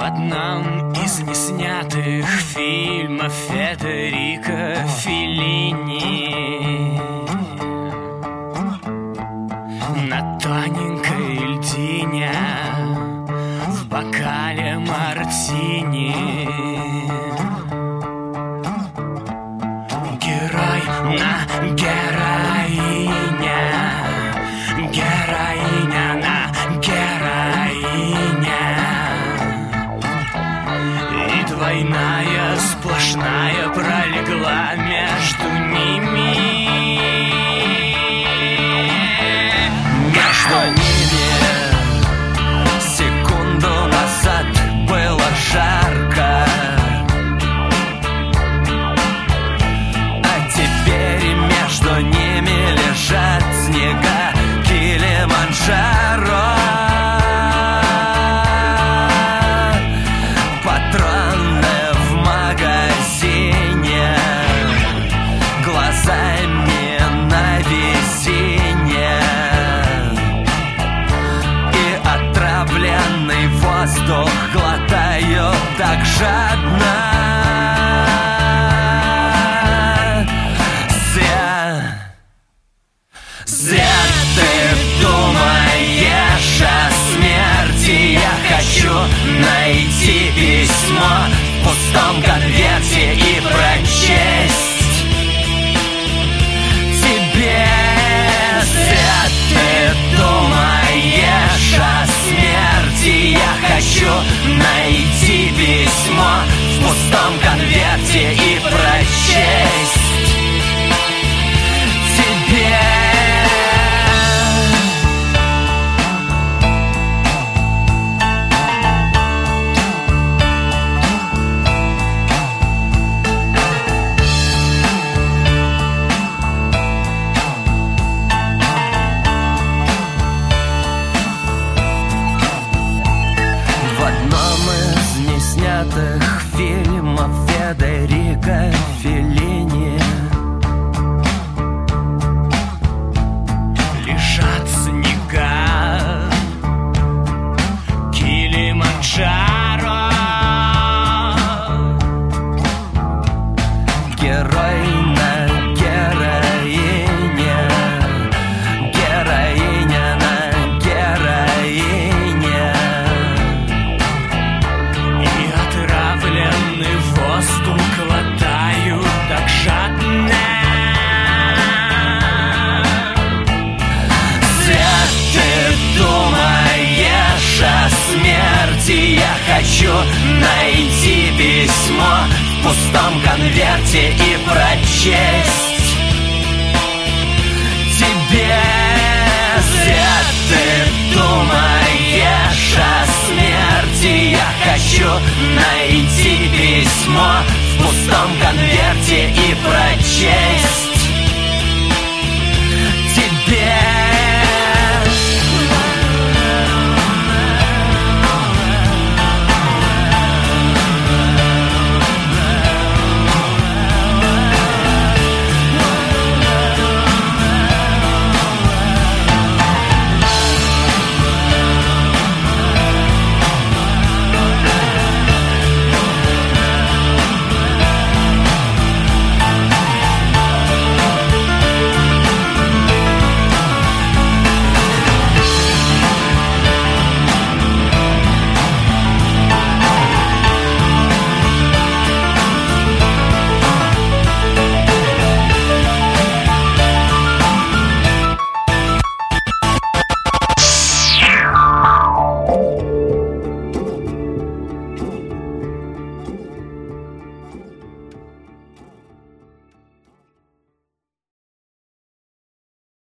одном из неснятых фильмов Федерико Феллини на тоненькой льдине в бокале мартини герой на героиня, героиня на героиня, и двойная сплошная пролегла между ними. Между ними секунду назад было жарко, а теперь между ними лежат снега Килиманджаро. Патроны в магазине, глазами на весенне, и отравленный воздух глотаю так жадно. Зря ты думаешь о смерти. Я хочу найти письмо в пустом конверте и прочесть тебе. Зря ты думаешь о смерти. Я хочу найти письмо в пустом конверте и прочесть тебе. Фильмов Федерико Феллини лежат снега Килиманджаро. герой на героине, героиня на героине, Отравленный воздух глотаю так жадно. Зря ты думаешь о смерти. Я хочу найти письмо в пустом конверте и прочесть тебе. Зря ты думаешь о смерти. Я хочу найти письмо в пустом конверте и прочесть